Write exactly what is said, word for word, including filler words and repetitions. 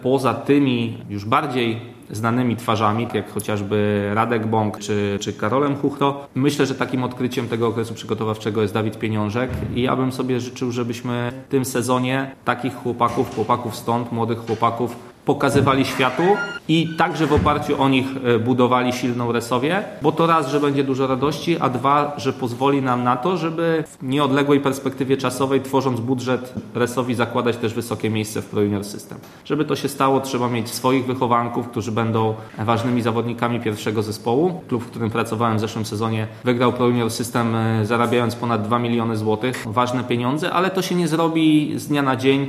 poza tymi już bardziej znanymi twarzami, jak chociażby Radek Bąk czy, czy Karolem Chuchro. Myślę, że takim odkryciem tego okresu przygotowawczego jest Dawid Pieniążek i ja bym sobie życzył, żebyśmy w tym sezonie takich chłopaków, chłopaków stąd, młodych chłopaków pokazywali światu i także w oparciu o nich budowali silną Resowię, bo to raz, że będzie dużo radości, a dwa, że pozwoli nam na to, żeby w nieodległej perspektywie czasowej, tworząc budżet Resowi, zakładać też wysokie miejsce w Pro Junior System. Żeby to się stało, trzeba mieć swoich wychowanków, którzy będą ważnymi zawodnikami pierwszego zespołu. Klub, w którym pracowałem w zeszłym sezonie, wygrał Pro Junior System, zarabiając ponad dwa miliony złotych. Ważne pieniądze, ale to się nie zrobi z dnia na dzień.